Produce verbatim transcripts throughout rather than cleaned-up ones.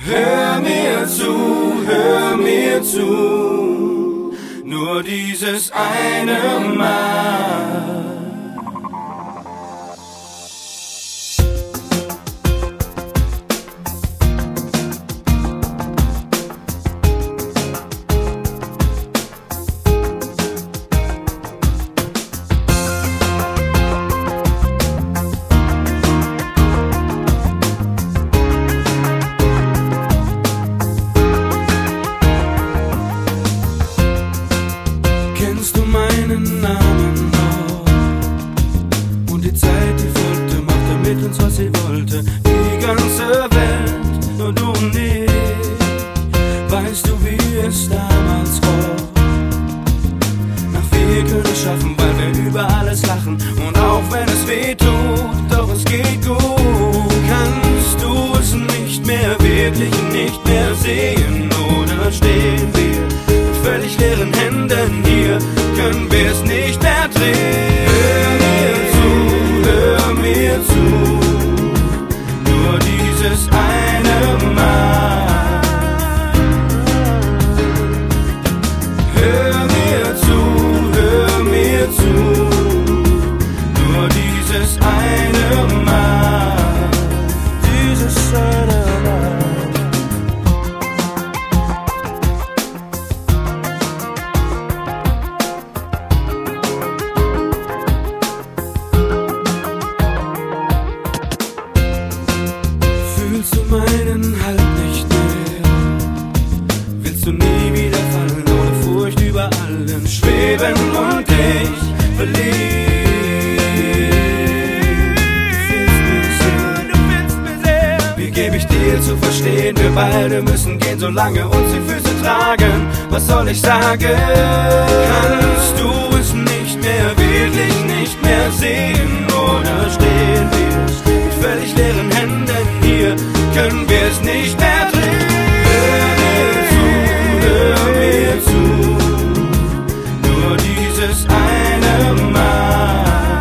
Hör mir zu, hör mir zu, nur dieses eine Mal. Kennst du meinen Namen noch? Und die Zeit, die folgte, machte mit uns, was sie wollte. Die ganze Welt, nur du und ich. Weißt du, wie es damals war? Ach, wir können es schaffen, weil wir über alles lachen. Und auch wenn es weh tut, doch es geht gut. Kannst du es nicht mehr, wirklich nicht mehr sehen? Oder stehen wir mit völlig leeren Händen hier? Können wir es nicht mehr drehen? Hör mir zu, hör mir zu, nur dieses eine Mal. Hör mir zu, hör mir zu, nur dieses eine Mal. Dieses eine Mal. Fühlst du meinen Halt nicht mehr? Willst du nie wieder fallen, ohne Furcht über allen schweben und dich verlieben? Du willst mir sehr, wie geb ich dir zu verstehen? Wir beide müssen gehen, solange uns die Füße tragen. Was soll ich sagen? Kannst du es nicht mehr, wirklich nicht mehr sehen? Oder stehen wir mit völlig leeren Händen hier? Können wir es nicht mehr drehen? Hör mir zu, hör mir zu, nur dieses eine Mal.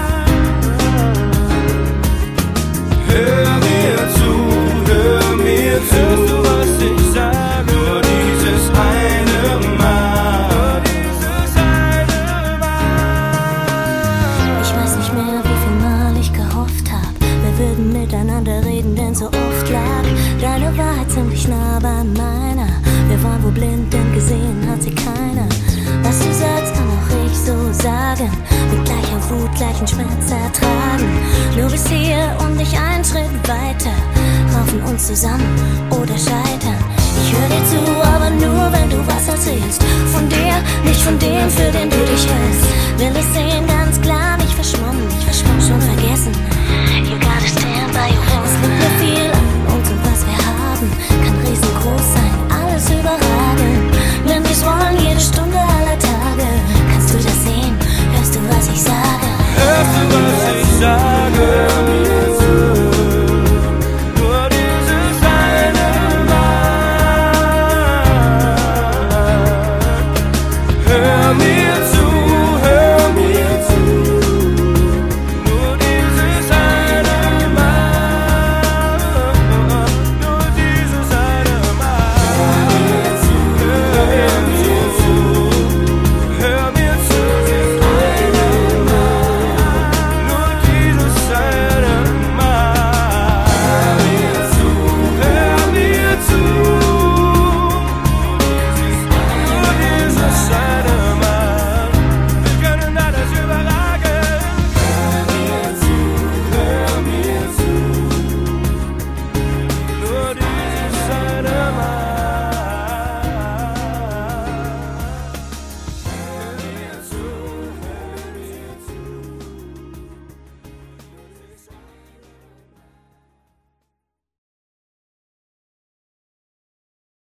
Hör mir zu, hör mir zu, hörst du, was ich sag? Nur dieses eine Mal. Dieses eine Mal. Ich weiß nicht mehr, wie viel Mal ich gehofft hab, wir würden miteinander reden, denn so oft lag deine Wahrheit ziemlich nah bei meiner. Wir waren wohl blind, denn gesehen hat sie keiner. Was du sagst, kann auch ich so sagen, mit gleicher Wut, gleichen Schmerz ertragen. Nur bis hier und nicht einen Schritt weiter, raufen uns zusammen oder scheitern. Ich höre dir zu, aber nur wenn du was erzählst. Von dir, nicht von dem, für den du dich hältst. Will ich sehen, ganz klar, nicht verschwommen, nicht verschwommen, schon vergessen. You gotta stand by your woman.